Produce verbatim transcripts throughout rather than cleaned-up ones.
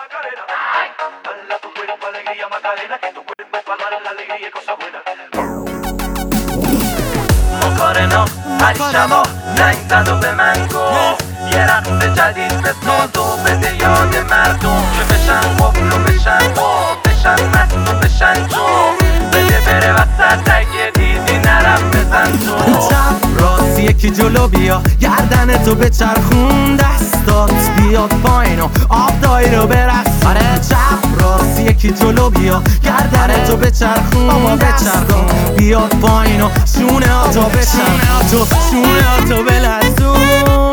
Macarena. Baila tu cuerpo, alegría, Macarena, que tu cuerpo es para dar la alegría y cosas buenas. Macarena, عشقا زنگ زد و به من گفت یه رقص جدید بساز و بده یاد مردم که بشن قبول و بشن خوب بشن مست و بشن جو بده بره وسط اگه دیدی نرم بزن تو. چپ راست یکی جلو بیا گردن تو بچرخون دستات بیاد پایین و آب دایی رو برقص. آره چپ راست یکی جلو بیا گردن تو بچرخون بچرخون بیاد پایین و شونه ها تو بچرخون تو شونه ها تو بلرزون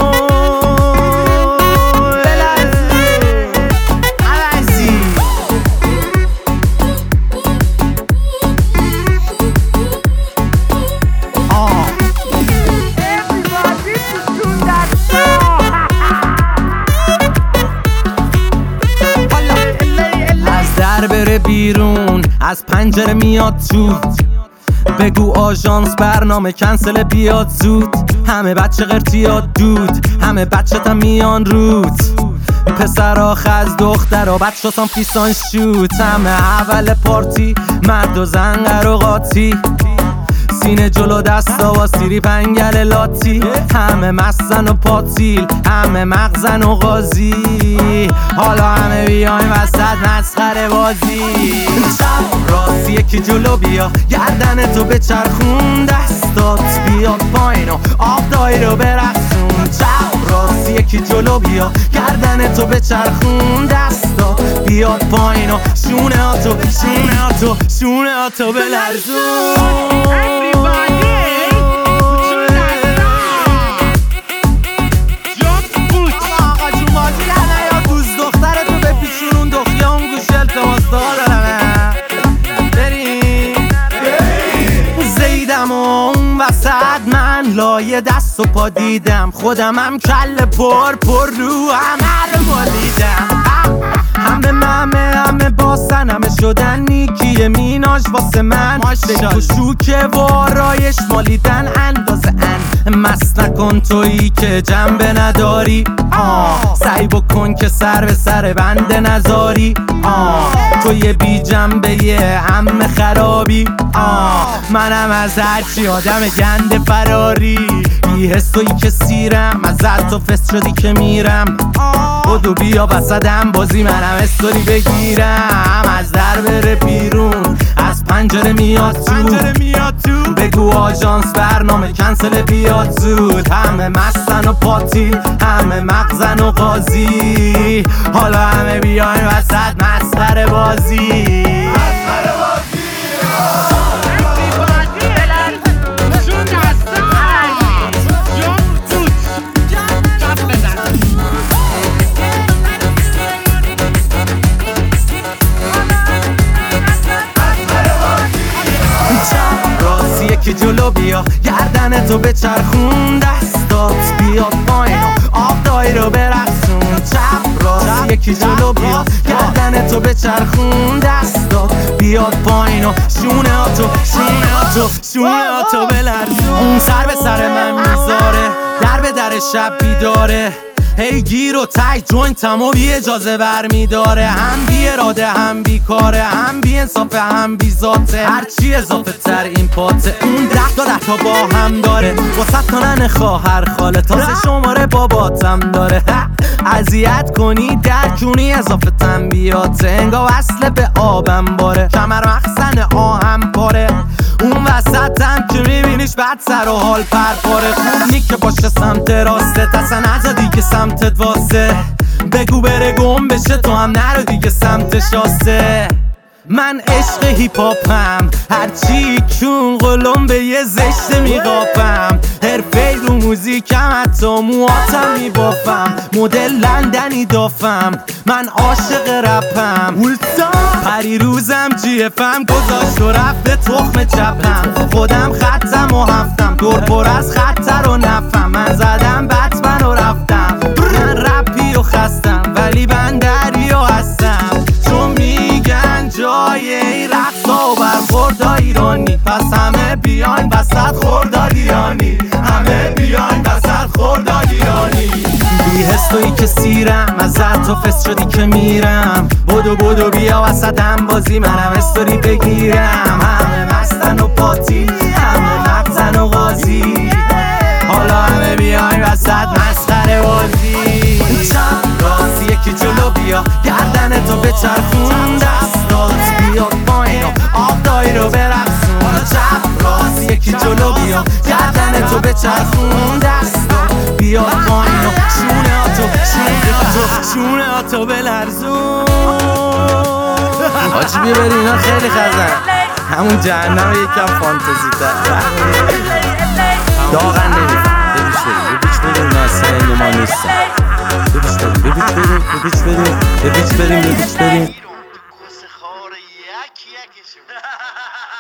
بره بیرون از پنجره میاد تو بگو آژانس برنامه کنسل بیاد زود. همه بچه قرتیات دود همه بچه تا میان رود پسرا خز دخترا بچه سام فیسان شوت. همه اول پارتی مرد و زن قرو قاطی سینه جلو دستا و سیری پنگل لاتی همه مستن و پاتیل همه مغزن و غازی حالا همه بیایم وسط مسخره بازی. چپ راست یکی جلو بیا گردن تو بچرخون دستات بیاد پایین و آب دایی رو برقصون. چپ راست یکی جلو بیا گردن تو بچرخون دستات بیاد پایین و شونه ها تو شونه ها تو شونه ها تو بلرزون. وسط من لایه دست و پا دیدم خودم هم کل پر پر رو همه رو بالیدم. همه همه همه باسن همه شدن نیکی میناش واسه من بگو شوکه و آرایش مالیدن اندازه ان مست نکن تویی که جنبه نداری آه سعی بکن که سر به سر بنده نذاری آه تو یه بی جنبه یه همه خرابی آه منم از هرچی آدم گنده فراری بی حسوی که سیرم از تو فست شدی که میرم بدو بیا وسطم بازی منم استوری بگیرم. از در بره بیرون از پنجره میاد تو بگو آژانس برنامه کنسل بیاد زود. همه مستن و پاتیل همه مغزن و غازی حالا همه بیاین وسط مسخره بازی. یکی جلو بیا گردن تو بچرخون دستات بیاد پایین و آب دایی رو برقصون. چپ راست یکی جلو بیا گردن تو بچرخون دستات بیاد پایین و شونه ها تو شونه ها تو شونه ها تو بلرزون. اون سر به سر من میذاره در به در شب بیداره هی گیر و تک جوینتم و بی اجازه برمیداره هم بی اراده هم بی کاره هم بی انصافه هم بی ذاته هرچی اضافه تر این پاته اون ده تا ده تا با هم داره واسه تانن خواهر خاله تازه شماره باباتم داره اذیت کنی در کونی اضافه تنبیاته انگا وصله به آبم باره کمر مخزن آهم پاره اون وسطم که میبینیش بعد سر و حال پرپاره خوب نی که باشه سمت راسته تسا نزا دیگه سمتت واسه بگو بره گم بشه تو هم نرو دیگه سمت شاسته. من عشق هیپ هاپم هرچی کون قلم به یه زشته میقاپم حرفه رو موزیکم حتی مواتم میبافم مدل لندنی دافم من عاشق رپم پری روزم جی افم گذاشت و رفت به تخم چپم خودم خطم و هفتم دور پر از خطر و نفم من زدم بتمن و رفتم من رپی و خستم ولی بندری و هستم چون میگن جای این رقصا و برخوردا ایرانی پس همه بیاین وسط خورداد ایرانی همه بیاین وسط خورداد ایرانی بی حس تویی که سیرم ازت تو فس شدی که میرم بدو بدو بیا وسط هم بازی منم استوری بگیرم همه مستن و پاتی همه مغزن و غازی حالا همه بیای وسط مسخره بازی چپ راست یکی جلو بیا گردن تو بچرخون دستات بیاد پایین و آب دایی رو برقصون چپ راست یکی جلو بیا گردن تو بچرخون دستات بیاد پایین و شونه ها تو شونه ها تو شونه ها تو بلرزون آچی بیا بریم اینا خیلی خزن همون جهنم یکم فانتزی تر داغن نمیفهم ببیش بریم ببیش بریم ناسه اینو ما نیستم ببیش بریم ببیش بریم ببیش بریم ببیش بریم ببیش بریم